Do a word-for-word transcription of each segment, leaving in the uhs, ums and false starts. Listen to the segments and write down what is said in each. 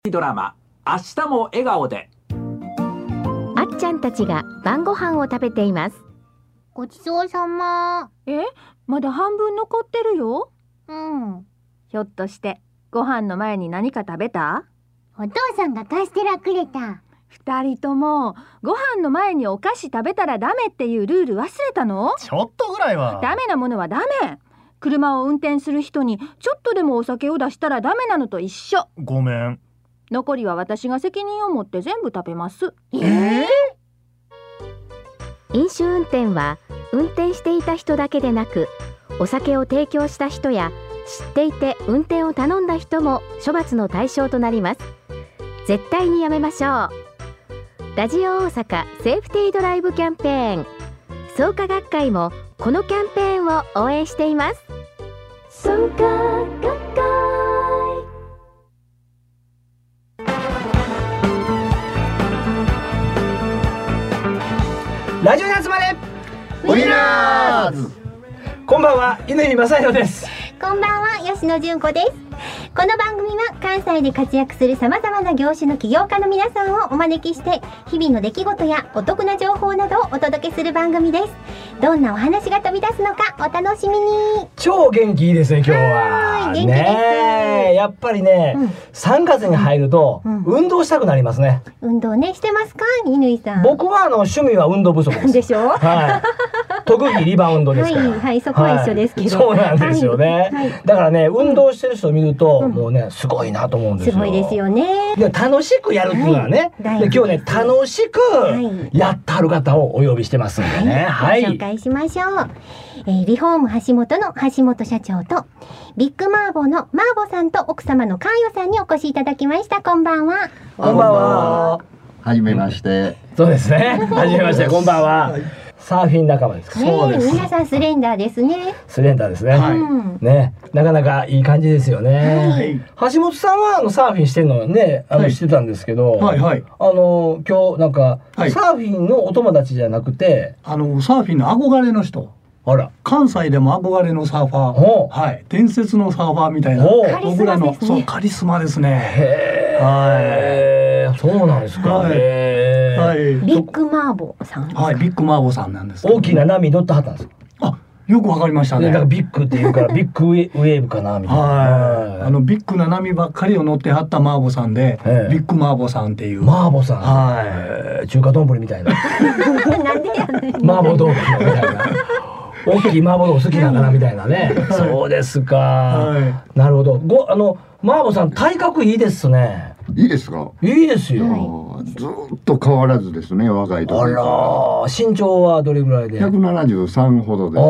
ドラマ明日も笑顔で。 あっちゃんたちが晩ご飯を食べています。 ごちそうさま。 え、まだ半分残ってるよ。 うん。 ひょっとしてご飯の前に何か食べた？ お父さんがカステラくれた。 二人ともご飯の前にお菓子食べたらダメっていうルール忘れたの？ ちょっとぐらいは。 ダメなものはダメ。車を運転する人にちょっとでもお酒を出したらダメなのと一緒。 ごめん。 残りは私が責任を持って全部食べます。 えー、 飲酒運転は運転していた人だけでなく、お酒を提供した人や知っていて運転を頼んだ人も処罰の対象となります。絶対にやめましょう。ラジオ大阪セーフティードライブキャンペーン、創価学会もこのキャンペーンを応援しています。創価学会。 ラジオに集まれウィナーズ。 こんばんは、乾正弘です。 こんばんは、吉野純子です。この番組は関西で活躍する様々な業種の起業家の皆さんをお招きして、日々の出来事やお得な情報などをお届けする番組です。どんなお話が飛び出すのかお楽しみに。 超元気いいですね、今日は。 はい、元気です。 ねえ、やっぱりね、うん、さんがつに入ると、うん、運動したくなりますね。 運動ね、してますか、乾さん？ 僕はあの趣味は運動不足です。 でしょ？ はい。特技リバウンドですから。 はい、はい、そこは一緒ですけど。 はい、そうなんですよね。はい、だからね、運動してる人を見ると、うん、もうね、すごいなと思うんですよ。 すごいですよね。 いや、楽しくやるっていうのはね、はい、で今日ね、楽しくやってはる方をお呼びしてますんでね。 はい、はい、ご紹介しましょう。えー、リフォーム橋本の橋本社長と、ビッグマーボのマーボさんと奥様のカーヨさんにお越しいただきました。こんばんは。 こんばんは。 はじめまして。 そうですね。はじめまして。こんばんは。サーフィン仲間ですか？ そうです。皆さんスレンダーですね。 スレンダーですね。 はい。 ね、なかなかいい感じですよね。はい、橋本さんはあのサーフィンしてるのね、あのしてたんですけど、はいはい。あの今日なんか、はい、サーフィンのお友達じゃなくて、 あのサーフィンの憧れの人。 あら、 関西でも憧れのサーファー、はい、伝説のサーファーみたいな、僕らのそうカリスマですね。 へえ、はい、そうなんですか。 はい、 はい、ビッグマーボさん。 はい、ビッグマーボさんなんです。 大きな波乗ってはったんです。 あ、よくわかりましたね。 だからビッグっていうからビッグウェーブかなみたいな。 はい、あのビッグな波ばっかりを乗ってはったマーボさんで、ビッグマーボさんっていう。 マーボさん。 はい、 中華丼みたいな。 なんでやねん。 マーボ豆腐みたいな。大きい麻婆豆腐好きなんだなみたいなね。そうですか。はい、なるほど。ごあの麻婆さん体格いいですね。 いいですか？ いいですよ。 はい、ずっと変わらずですね、若い時。 あら、身長はどれぐらいで？ ひゃくななじゅうさんほどです。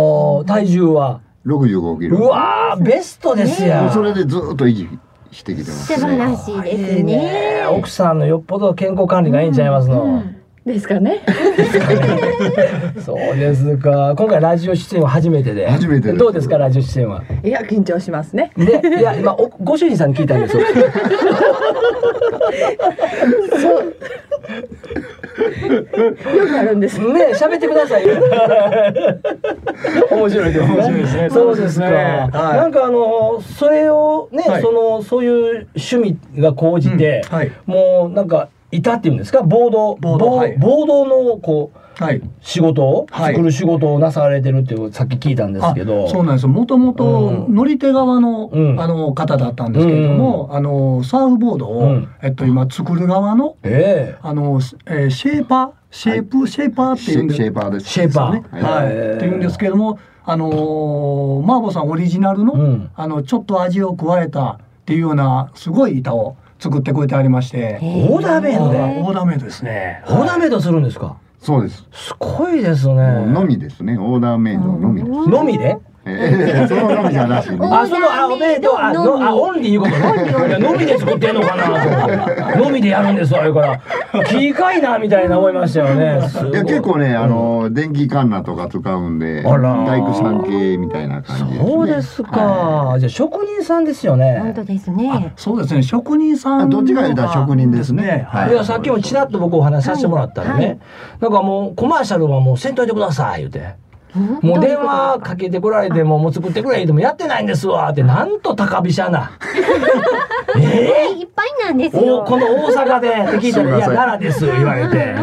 あ、体重はろくじゅうごキロ。 うわー、ベストですよ。 それでずっと維持してきてます、 ね。素晴らしいですね。 奥さんのよっぽど健康管理がいいんちゃいますの。うんうん、 ですかね。 そうですか。今回ラジオ出演は初めてで。 初めてです。 どうですか、ラジオ出演は？ いや、緊張しますね。 で、いや、今ご主人さんに聞いたんですよ。 そう。よくあるんですね。喋ってくださいよ。面白いですね。面白いですね。そうですか。なんかあのそれをね、そのそういう趣味が高じて、もうなんか。いたっていうんですか、ボード、ボード、はい、ボードのこう、はい、仕事を、はい、作る仕事をなされてるっていうさっき聞いたんですけど。 そうなんですよ。もともと乗り手側の、うん、あの方だったんですけれども、うん、あのサーフボードを、うん、えっと今作る側の、えー、あの、えー、シェーパー、シェイプ、はい、シェーパーっていうんです。 シェーパーです。 シェーパーね。 はい。っていうんですけれども、あのー、マーボさんオリジナルの、うん、あのちょっと味を加えたっていうようなすごい板を作ってくれてありまして。 オーダーメイドで。 オーダーメイドですね。 オーダーメイドするんですか？ そうです。 すごいですね。 のみですね。オーダーメイドのみです。 のみで？ ええ、そののみじゃなしに。 あ、そのあメイドあのあオンリーいうことね。いやのみで作ってんのかなと思って。のみでやるんですわよから。機械なみたいな思いましたよね。 いや結構ね、あの電気カンナとか使うんで、大工さん系みたいな感じですね。 そうですか。じゃあ職人さんですよね。 本当ですね。 そうですね。職人さん。 どっちか言ったら職人ですね。 いやさっきもちらっと僕お話しさせてもらったらね、なんかもうコマーシャルはもうせんといてください言うて。 もう電話かけてこられてももう作ってくれ言うてもやってないんですわってなんと高飛車なえー、いっぱいなんですよ。 この大阪でって聞いたら「いや奈良です」言われて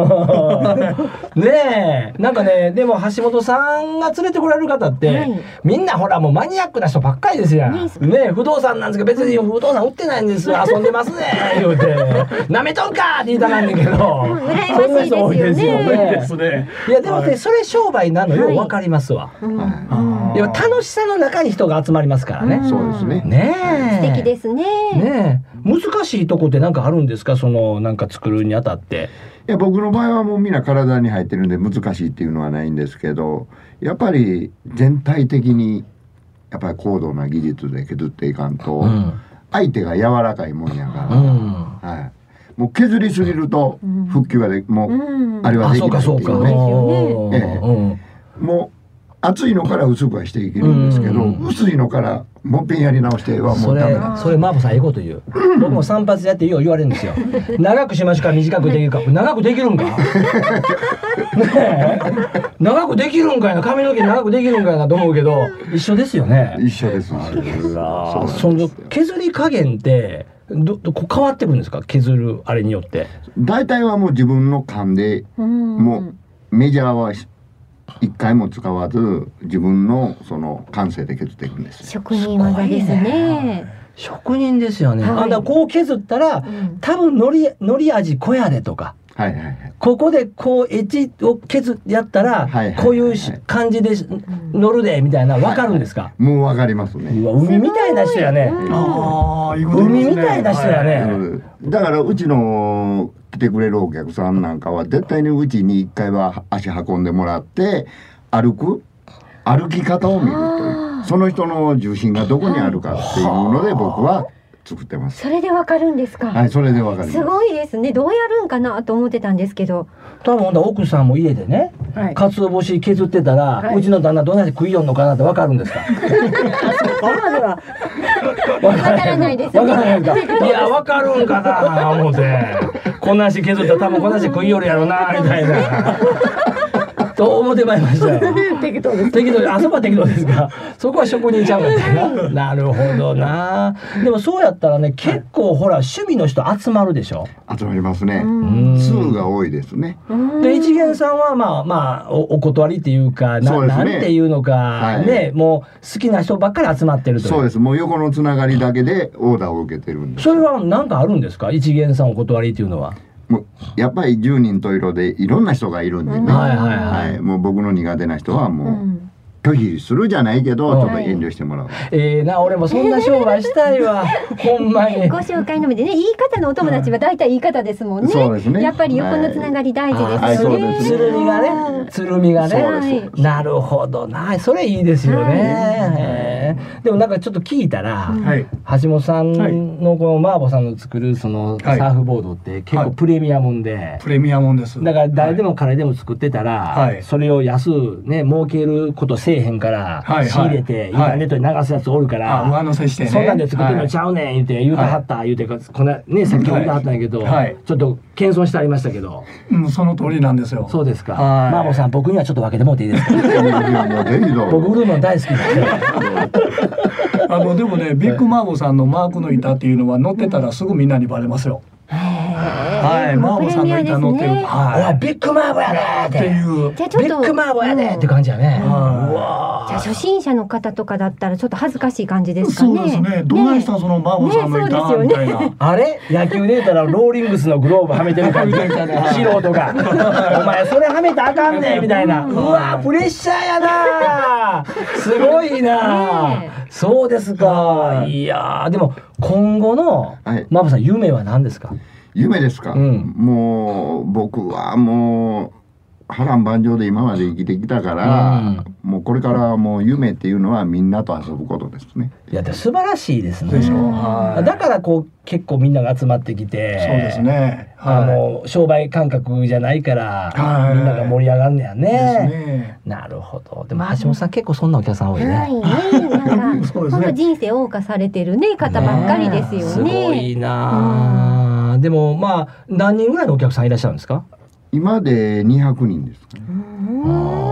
ねえなんかねでも橋本さんが連れてこられる方って、はい、みんなほらもうマニアックな人ばっかりですやん。ねえ不動産なんですけど別に不動産売ってないんです遊んでますね言うて「なめとんか!」って言いたなんだけど羨ましいですよね。 いやでもねそれ商売なのよう分かりますわ。いや楽しさの中に人が集まりますからね。 そうですね。 ねえ素敵ですね。 ねえ難しいとこって何かあるんですかそのなんか作るにあたって。 いや僕の場合はもうみんな体に入ってるんで難しいっていうのはないんですけどやっぱり全体的にやっぱり高度な技術で削っていかんと、うん、相手が柔らかいもんやから、うんはい、もう削りすぎると復旧がでもう、うん、あれはできないっていうね。ええ、もう厚いのから薄くはしていけるんですけど、うんうん、薄いのからもっぺんやり直してはもうダメなんです。 それマーボさんええこと言う。僕も散髪やってよう言われるんですよ。長くしましょうか短くできるか。長くできるんか。ねえ長くできるんかいな髪の毛長くできるんかいなと思うけど一緒ですよね。 一緒です。 その削り加減ってどどこ変わってくるんですか削るあれによって。 大体はもう自分の勘でもうメジャーは一回も使わず自分のその感性で削っていくんです。 職人技ですね。 職人ですよね。はい、あだこう削ったら、うん、多分のりのり味小やでとか、はいはいはい、ここでこうエッジを削ってやったら、はいはいはいはい、こういう感じで乗るでみたいな分かるんですか。はいはい、 もう分かりますね。 うわ海みたいな人やね。ああ海みたいな人やね。はい、 だからうちの来てくれるお客さんなんかは絶対にうちに一回は足運んでもらって歩く歩き方を見るというその人の重心がどこにあるかっていうので僕は作ってます。 それでわかるんですか。 はいそれでわかります。 すごいですね。どうやるんかなと思ってたんですけど多分奥さんも家でね、はい、かつお節削ってたら、はい、うちの旦那どんなに食いよんのかなってわかるんですか。そこまではわからないです。 わからないですか。いやわかるんかな思ってこんな足削ったら多分こんな足食いよるやろなみたいなと思ってまいりましたよ。適当です。適当であそこは適当ですがそこは職人ちゃうからな。なるほどな。でもそうやったらね結構ほら趣味の人集まるでしょ。 集まりますね。数が多いですね。 で一元さんはまあまあ お, お断りっていうか な, う、ね、なんていうのか、はい、ねもう好きな人ばっかり集まってるという。 そうです。もう横のつながりだけでオーダーを受けてるんです。 それは何かあるんですか一元さんお断りっていうのは。 もうやっぱり十人十色でいろんな人がいるんでね、はいはいはいはい、もう僕の苦手な人はもう、うん拒否するじゃないけど、ちょっと遠慮してもらう。 ええな、俺もそんな商売したいわ。ほんまに。 ご紹介のみでね、言い方のお友達は大体言い方ですもんね。 そうですね。 やっぱり横のつながり大事ですよね。 つるみがね、つるみがね。なるほどな、それいいですよね。でもなんかちょっと聞いたら、橋本さんのこのマーボさんの作るそのサーフボードって結構プレミアムで。 プレミアムです。 だから誰でも彼でも作ってたら、それを安ね儲けることせえへんから仕入れてインターネットに流すやつおるから、 上乗せしてね、 そんなんで作ってるのちゃうねん言うて言うたはった言うてこのねさっき言うたはったんやけど、ちょっと謙遜してありましたけど、 その通りなんですよ。 そうですか。マーボさん僕にはちょっと分けてもらっていいですか。僕売るの大好きなんで。 あのでもね、ビッグマーボさんのマークの板っていうのは乗ってたらすぐみんなにバレますよ。はい、マーボさんの板乗ってる。 はい、ビッグマーボやねっていう。じゃあちょっとビッグマーボやねって感じやね。 じゃあ初心者の方とかだったらちょっと恥ずかしい感じですかね。 そうですね。どうないしたそのマーボさんの板みたいな。 あれ野球で言ったらローリングスのグローブはめてる感じみたいな。素人がお前それはめたらあかんねんみたいな。うわプレッシャーやな。すごいな。そうですか。いやでも今後のマーボさん夢は何ですか。 夢ですか、うん、もう僕はもう波乱万丈で今まで生きてきたから、うん、もうこれからもう夢っていうのはみんなと遊ぶことですね。 いや素晴らしいですね。でしょう、はい、だからこう結構みんなが集まってきて、 そうですね、 はい、あの商売感覚じゃないから、はい、みんなが盛り上がんねやね。ですね。なるほど。でも橋本さん結構そんなお客さん多いね。 はいね、なんかそうですね、本当人生謳歌されてるね方ばっかりですよね。すごいな、うん、でもまあ何人ぐらいのお客さんいらっしゃるんですか。 今でにひゃくにんですかね。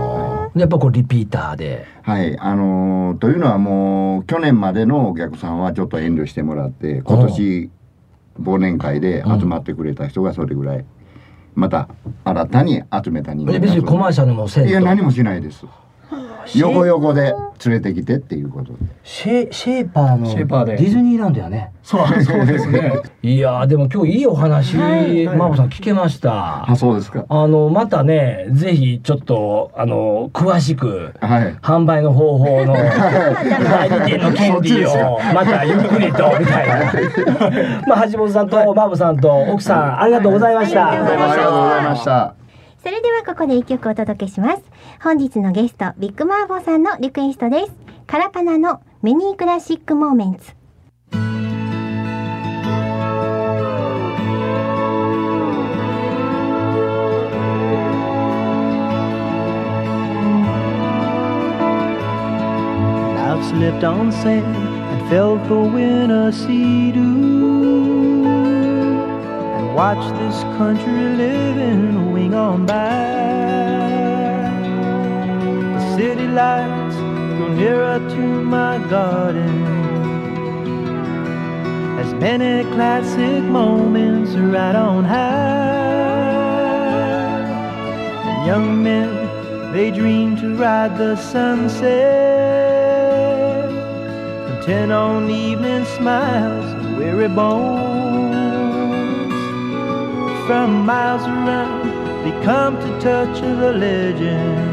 やっぱこうリピーターで。 はい、あのー、というのはもう去年までのお客さんはちょっと遠慮してもらって、今年忘年会で集まってくれた人がそれぐらい、また新たに集めた人間が。 別にコマーシャルもせんと。 いや何もしないです。横横で連れてきてっていうことで。 シェシェーパーのディズニーランドやね。 そうそうですね。 いやでも今日いいお話、マーボさん聞けました。 あ、そうですか。 あのまたね、ぜひちょっとあの詳しく、はい、販売の方法の代理店の権利をまたゆっくりとみたいな。まあ橋本さんとマーボさんと奥さんありがとうございました。 ありがとうございました。 それではここで一曲お届けします。本日のゲストビッグマーボーさんのリクエストです。カラパナのメニークラシックモーメンツ。 I've slipped on sand and fell for winter sea dew and watched this country living wing on by. The city lights go nearer to my garden as many classic moments right on high. And young men, they dream to ride the sunset, intent on evening smiles and weary bones. From miles around, they come to touch the legend,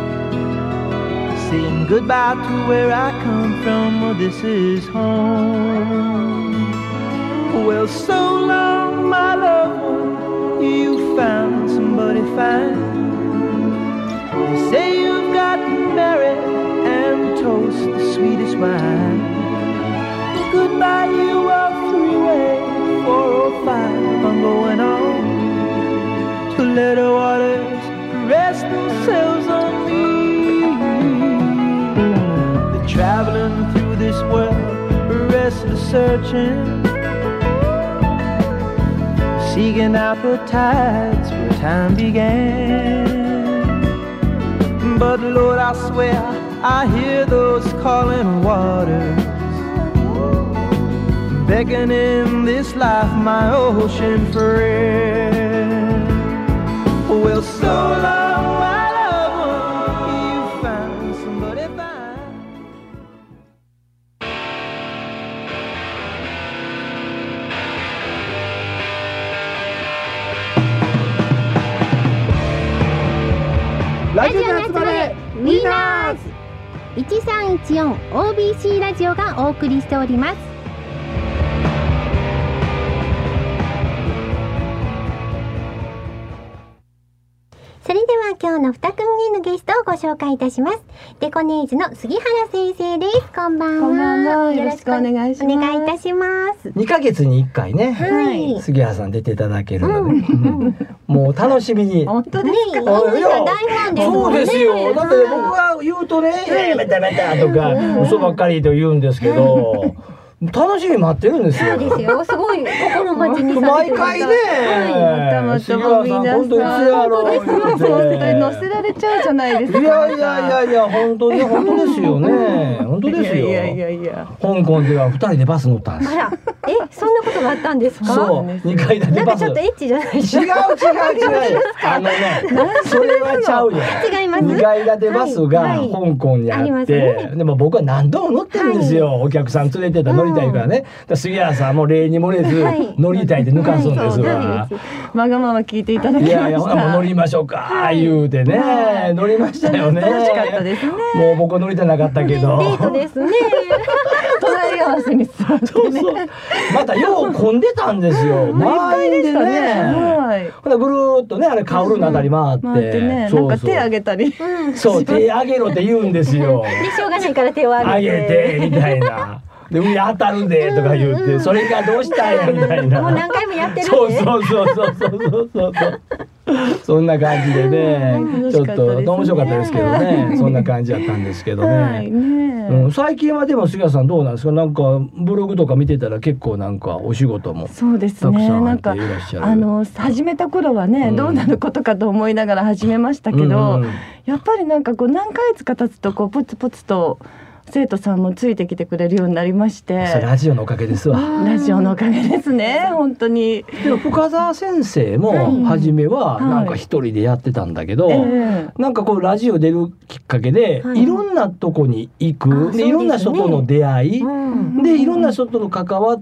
saying goodbye to where I come from, oh, this is home. Well, so long, my loved one, you found somebody fine. They say you've gotten married and toast the sweetest wine. Goodbye, you are three-way, four oh five, I'm going on to let the waters rest themselves on me. They're traveling through this world, restless searching, seeking out the tides where time began. But Lord, I swear I hear those calling waters beckoning this life, my ocean friend. Well, so long, my loved one, you found somebody fine. ラジオの集まれウィナーズ いちさんいちよん オービーシー ラジオがお送りしております。それでは今日のに組目のゲストをご紹介いたします。デコネーズの杉原先生です。こんばんは。 こんばんは。よろしくお願いします。 お願いいたします。 にかげつにいっかいね、はい、杉原さん出ていただけるので、うん、もう楽しみに。 本当ですか。 ね、大ファンですもんね。 そうですよ。だって僕が言うとね、えー、メタメタとか嘘ばっかりと言うんですけど。楽しみ待ってるんですよ。 そうですよ。すごい心待ちにされてる。 毎回ね。 はい。またまた皆さん。本当ですよ。そう載せられちゃうじゃないですか。 いやいやいやいや本当に本当ですよね。本当ですよ。 いやいやいや。 香港ではふたりでバス乗ったんです。 あら、え、そんなことがあったんですか。 そう。にかい建てバス。 なんかちょっとエッチじゃないですか。 違う違う違う。あのね、それはちゃうよ。 違います。 にかい建てバスが香港にあって、でも僕は何度も乗ってるんですよ。お客さん連れてた乗りたいからね。杉原さんも例に漏れず乗りたいって抜かすんですわ。 わがまま聞いていただきました。 いやいや、もう乗りましょうか言うてね、乗りましたよね。 楽しかったですね。 もう僕乗りたなかったけど。 デートですね。 隣り合わせに座ってね。そうそう。 またよう混んでたんですよ。 満員でしたね。はい。 ほらぐるーっとね、あれカウルのあたり回って、 ね、なんか手上げたり。 そう、手上げろって言うんですよ。 でしょうがないから手を上げて。 上げてみたいな。で海当たるでとか言って、うんうん、それがどうしたんやみたいな。 もう何回もやってるんで。 そうそうそうそうそうそうそう。 そんな感じでね、ちょっと面白かったですけどね、そんな感じだったんですけどね。はいね、うん、最近はでも杉谷さんどうなんですか。なんかブログとか見てたら結構なんかお仕事もそうですね。なんかあの始めた頃はね、うん、どうなることかと思いながら始めましたけど、うん、やっぱりなんかこう何ヶ月か経つとこうポツポツと生徒さんもついてきてくれるようになりまして。 それラジオのおかげですわ。 ラジオのおかげですね、本当に。 でも深澤先生も初めはなんか一人でやってたんだけど、はいえー、なんかこうラジオ出るきっかけで、はい、いろんなとこに行く、でいろんな人との出会い、うん、でいろんな人との関わって、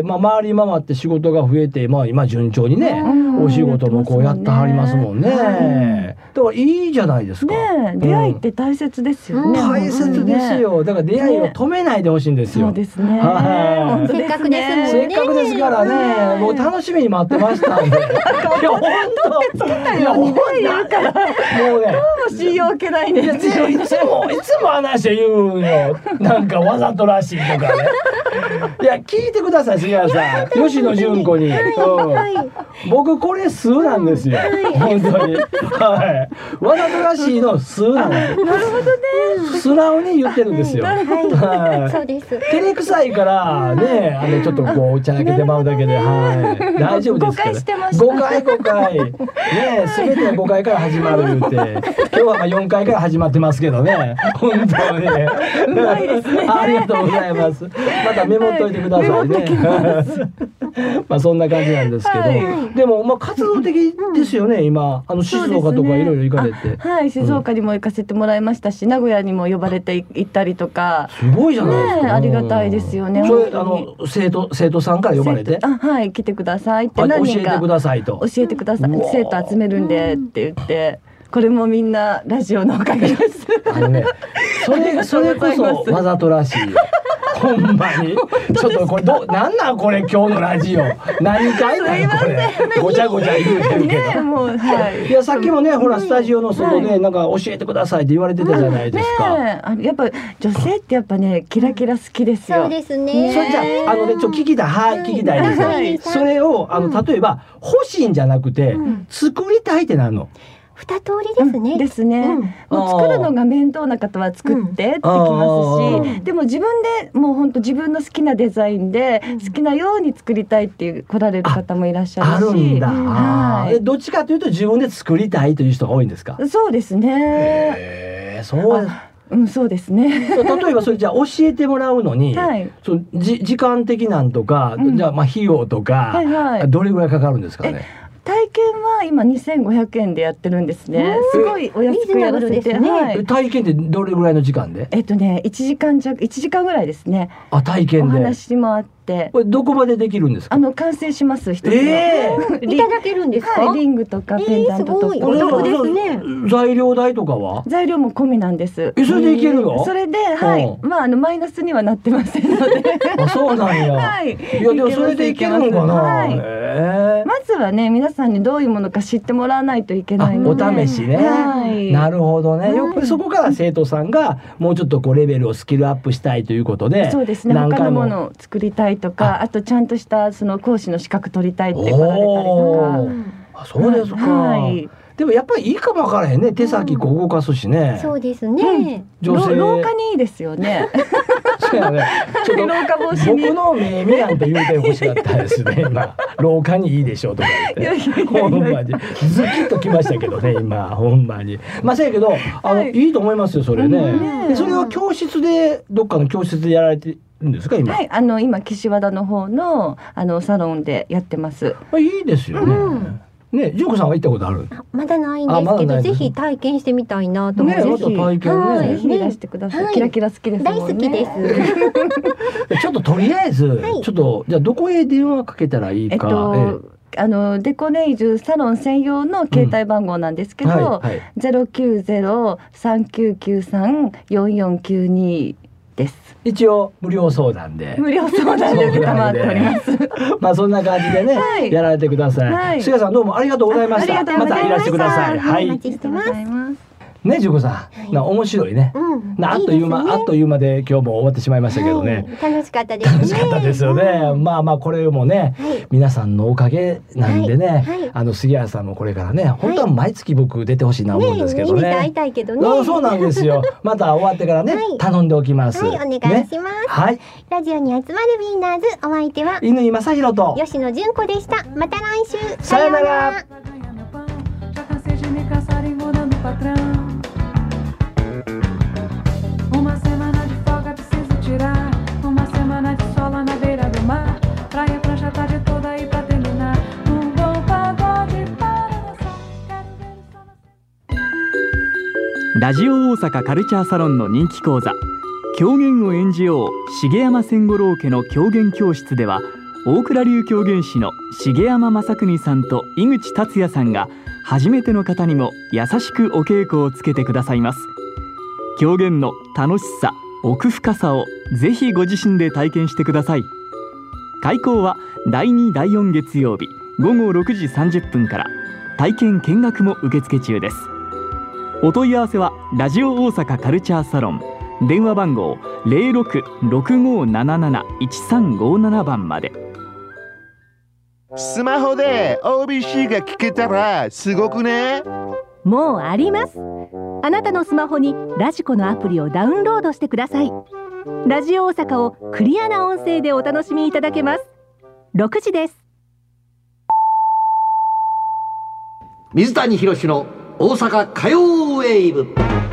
まあ、回り回って仕事が増えて、まあ、今順調にね、うん、お仕事もこうやってはりますもんね。ね、だからいいじゃないですか。 ね、出会いって大切ですよね。 うん、大切ですよ。だから出会いを止めないでほしいんですよ。 そうですね。 はい。せっかくですもんね。 せっかくですからね。もう楽しみに待ってましたんで。いや本当。いや本当だから。もうね。 どうも信用受けないんですよ。 いつもいつも話言うよ。なんかわざとらしいとかね。いや聞いてください杉谷さん。吉野純子に。僕これ数なんですよ。本当に。はい。わざとらしいの数なんですよ。 なるほどね。 素直に言ってるんですよ。 はい、そうです。 照れくさいからね、あのちょっとこうおちゃらけてまうだけで、はい、大丈夫ですから。 誤解してました。 誤解誤解。ね、すべては誤解から始まる言うて、今日はまあよんかいから始まってますけどね、本当に。 うまいですね。 ありがとうございます。またメモっといてくださいね。まあそんな感じなんですけど、はい、でもまあ活動的ですよね、うん、今あの静岡とかいろいろ行かれて、 ね、はい、静岡にも行かせてもらいましたし、うん、名古屋にも呼ばれて行ったりとか。 すごいじゃないですか。 ね、ありがたいですよね。 それあの生徒生徒さんから呼ばれて、 あ、はい、来てくださいって何人か教えてくださいと教えてください、生徒集めるんでって言って。これもみんなラジオのおかげです。 あのね、それそれこそわざとらしい。ほんまにちょっとこれどなんなんこれ今日のラジオ何回なんこれごちゃごちゃ言うてるけど、ね、もう、はい、いやさっきもね、ほらスタジオの外で、はい、なんか教えてくださいって言われてたじゃないですか、 ね、あやっぱ女性ってやっぱねキラキラ好きですよ。 そうですね。 それじゃあ、あのねちょっと聞きたい、はい、聞きたいです、はい、それをあの例えば欲しいんじゃなくて、うん、作りたいってなるの。 二通りですね。 うん、ですね。うん、もう作るのが面倒な方は作ってってきますし、うん、でも自分でもう本当自分の好きなデザインで好きなように作りたいっていう来られる方もいらっしゃるし、 あるんだ。はい。どっちかというと自分で作りたいという人が多いんですか。 そうですね。 へー、そうです。 うん、そうですね。 例えばそれじゃあ教えてもらうのに、はい、そのじ時間的なんとか、うん、じゃあまあ費用とか、はいはい、どれぐらいかかるんですかね。 体験は今にせんごひゃくえんでやってるんですね。すごいお安くやらせて、 ね、 はい、 体験ってどれぐらいの時間で？ えっとねいちじかん弱いちじかんぐらいですね。 あ、体験で。 お話もあって。 これどこまでできるんですか？ あの完成します一つ。 えー、いただけるんですか？ はい、リングとかペンダントとか。えー、すごいお得ですね。 材料代とかは？ 材料も込みなんです。 え、それでいけるの？ それで、はい、まああのマイナスにはなってませんので。 あ、そうなんや。はい。いやでもそれでいけるのかな。はい。えー、 まずはね、皆さんにどういうものか知ってもらわないといけないので。 お試しね。はい。なるほどね。よくそこから生徒さんがもうちょっとこうレベルをスキルアップしたいということで。 そうですね。他のものを作りたいとか、あとちゃんとしたその講師の資格取りたいって来られたりとか。あ、そうですか。はい。でもやっぱりいいかもわからへんね。手先こう動かすしね。 そうですね。 女性廊下にいいですよね。 そうやね。ちょっと僕の目見なんて言うてほしかったですね。今廊下にいいでしょうとか言って。ほんまにズキッときましたけどね。今ほんまに。まあせやけどあのいいと思いますよそれね。でそれは教室でどっかの教室でやられてですか今。 はい、あの今岸和田の方のあのサロンでやってます。 いいですよね。うん、ね、ジョーコさんは行ったことある？ まだないんですけど、ぜひ体験してみたいなと思って。 ね、体験ね。 ぜひいらしてください。キラキラ好きですもんね。 大好きです。 ちょっととりあえず、ちょっとじゃあどこへ電話かけたらいいか。えっとあのデコネイジュサロン専用の携帯番号なんですけど、ゼロきゅうゼロ さんきゅうきゅうさん よんよんきゅうにです。 一応無料相談で無料相談で承っております。 まあそんな感じでね、はい、やられてください。菅、はい、さんどうもありがとうございました。またいらしてください。 はい、お待ちしてます。 ね、じゅうこさん、はい、な面白いね、うん、なあっという間、いいですね、あっという間で今日も終わってしまいましたけどね、 はい、楽しかったですね。 楽しかったですよね、うん、まあまあこれもね、はい、皆さんのおかげなんでね、はいはい、あの杉原さんもこれからね本当は毎月僕出てほしいな思うんですけどね、 ね、会いたいけどね、 そうなんですよ。また終わってからね、はい、頼んでおきます。 はい、お願いします、ね、 はい。 ラジオに集まるビーナーズ、お相手は乾正弘と吉野純子でした。また来週、 さよなら。 Uma semana de folga preciso tirar. Uma semana de sola na beira do mar. Praia, prancha, a tarde toda aí pra terminar. Um bom pagode para dançar. Quero ver o sol nascer. ラジオ大阪カルチャーサロンの人気講座狂言を演じよう重山千五郎家の狂言教室では、大倉流狂言師の重山正邦さんと井口達也さんが初めての方にも優しくお稽古をつけてくださいます。狂言の楽しさ、奥深さをぜひご自身で体験してください。開講はだいにだいよん月曜日ごごろくじさんじゅっぷんから。体験見学も受付中です。お問い合わせはラジオ大阪カルチャーサロン、電話番号 ゼロろく ろくごななな いちさんごなな 番まで。 スマホで オービーシー が聞けたらすごくね。 もうあります。あなたのスマホにラジコのアプリをダウンロードしてください。ラジオ大阪をクリアな音声でお楽しみいただけます。ろくじです。 水谷宏の大阪歌謡ウェーブ。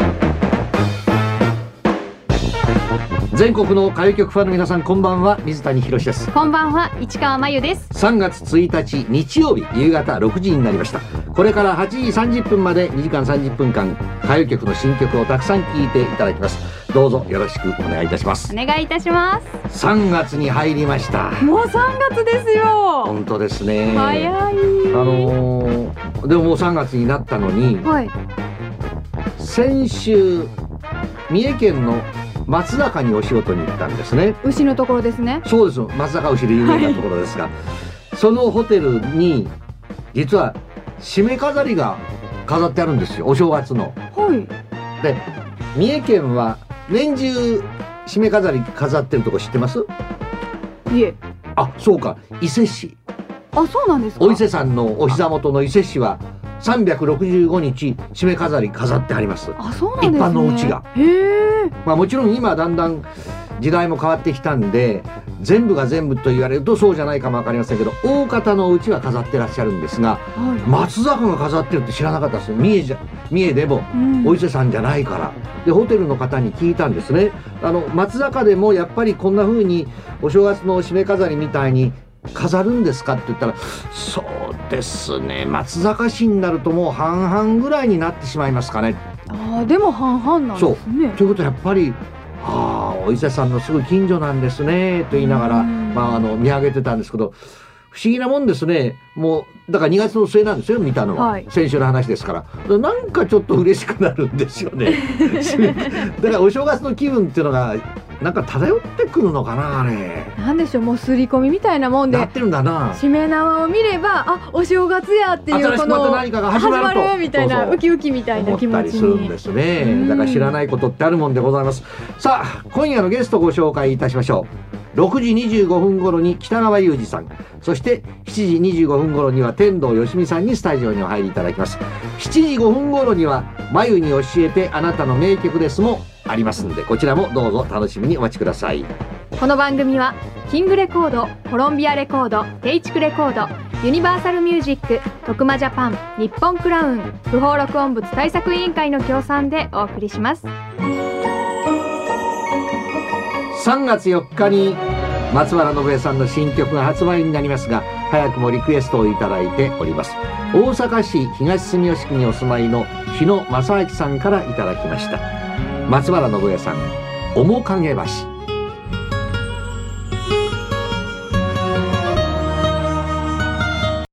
全国の歌謡曲ファンの皆さん、こんばんは。水谷宏です。 こんばんは、市川真由です。 さんがつついたち日曜日夕方ろくじになりました。これからはちじさんじゅっぷんまでにじかんさんじゅっぷんかん歌謡曲の新曲をたくさん聴いていただきます。どうぞよろしくお願いいたします。 お願いいたします。 さんがつに入りました。 もうさんがつですよ。 本当ですね。 早い。あのー、でももうさんがつになったのに、はい、先週三重県の松坂にお仕事に行ったんですね。 牛のところですね。 そうです。松坂牛で有名なところですが、はい、そのホテルに実は締め飾りが飾ってあるんですよ、お正月の。 はい。 で、三重県は年中締め飾り飾ってるとこ知ってます？ いえ。 あ、そうか、伊勢市。 あ、そうなんですか。 お伊勢さんのお膝元の伊勢市はさんびゃくろくじゅうごにち締め飾り飾ってあります。 あ、そうなんですね。 一般のお家が。 へえ。 まあもちろん今だんだん時代も変わってきたんで、全部が全部と言われるとそうじゃないかもわかりませんけど、大方のお家は飾ってらっしゃるんですが、はい、松坂が飾ってるって知らなかったですよ。三重じゃ三重でもお伊勢さんじゃないから。でホテルの方に聞いたんですね。あの松坂でもやっぱりこんな風にお正月の締め飾りみたいに飾るんですかって言ったら、そうですね、松坂市になるともう半々ぐらいになってしまいますかね。 ああ、でも半々なんですね。 そうということはやっぱり、ああ、お伊勢さんのすぐ近所なんですねと言いながら、まあ、あの見上げてたんですけど、不思議なもんですね。もうだからにがつの末なんですよ、見たのは、はい、先週の話ですから。なんかちょっと嬉しくなるんですよねだからお正月の気分っていうのがなんか漂ってくるのかな、あれ。 なんでしょう、もう刷り込みみたいなもんでなってるんだな。 しめ縄を見れば、あ、お正月やっていう、この何かが始まると始まるみたいな、ウキウキみたいな気持ちに思ったりするんですね。だから知らないことってあるもんでございます。さあ、今夜のゲストご紹介いたしましょう。ろくじにじゅうごふん頃に北川悠二さん、そしてしちじにじゅうごふん頃には天童よしみさんにスタジオにお入りいただきます。しちじごふん頃にはまゆに教えてあなたの名曲ですもありますんで、こちらもどうぞ楽しみにお待ちください。 この番組はキングレコード、コロンビアレコード、テイチクレコード、ユニバーサルミュージック、徳間ジャパン、日本クラウン、不法録音物対策委員会の協賛でお送りします。 さんがつよっかに松原信江さんの新曲が発売になりますが、早くもリクエストをいただいております。大阪市東住吉区にお住まいの日野正明さんからいただきました。松原信江さん、面影橋。